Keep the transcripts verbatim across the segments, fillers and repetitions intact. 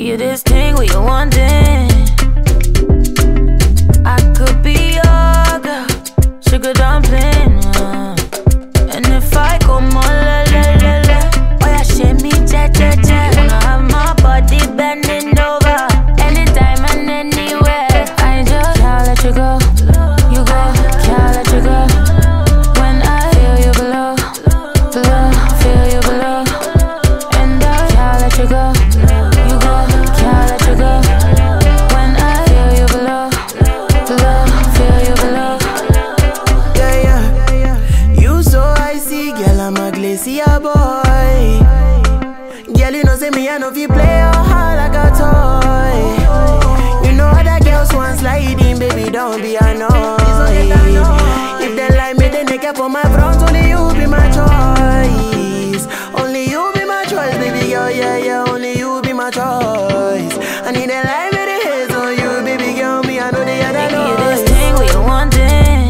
you this thing where you wanting. I could be your girl, sugar dumpling. Uh. And if I go more, la la la la, oh yeah, shake me, cha cha cha. You wanna have my body bending over, anytime and anywhere. I just can't let you go, you go, can't let you go. When I feel you below, below, feel you below, and I can't let you go, you go, can't let you go. When I feel you below, below, feel you below. Yeah, yeah, you so icy, girl, I'm a glacier boy. Girl, you know say me, I know if you play your heart like a toy. You know other girls want sliding, baby, don't be annoyed. If they like me, then they care for my front. Only you be my choice. Only you be my choice, baby girl, yeah, yeah. Only you be my choice. I need a life with the hits on you, baby girl, me, I know the other Give you noise. this thing where you wanting.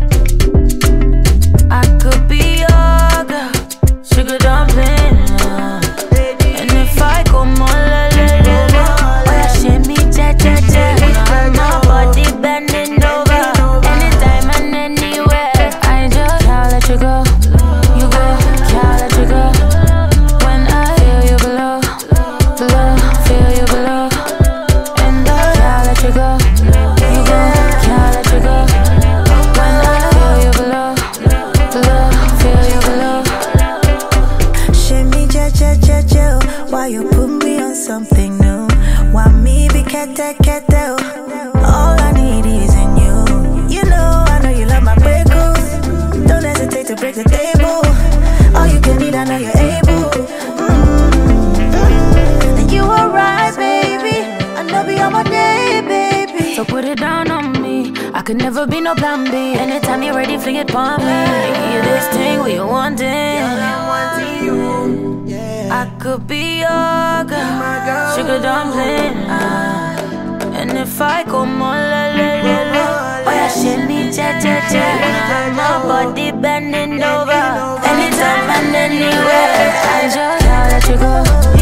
I could be your girl, sugar dumpling. Uh. And if I go more, la la la la, oh yeah, shake me, cha cha cha. Wanna have my body bending over, anytime and anywhere. I just can't let you go, you go, can't let you go. When I feel you below, below, feel you below, and I can't let you go, you go, can't let you go. When I feel you below, below, feel you below. Shimmy, cha cha cha cha. Why you put me on something new? Why me be kete kete? All I need is in you. You know, I know you love my breakthroughs. Don't hesitate to break the table. All you can need, I know you're able. Mm-hmm. And you are right, baby. I know be on my day, baby. So put it down on me. I could never be no plan B. Anytime you're ready, fling it for me. Give you this thing where you wanting. I could be your girl, sugar dumpling. Uh. And if I go more, la la la la, oh yeah, shake me, cha cha cha. Wanna have my body bending over, anytime and anywhere. I just can't let you go.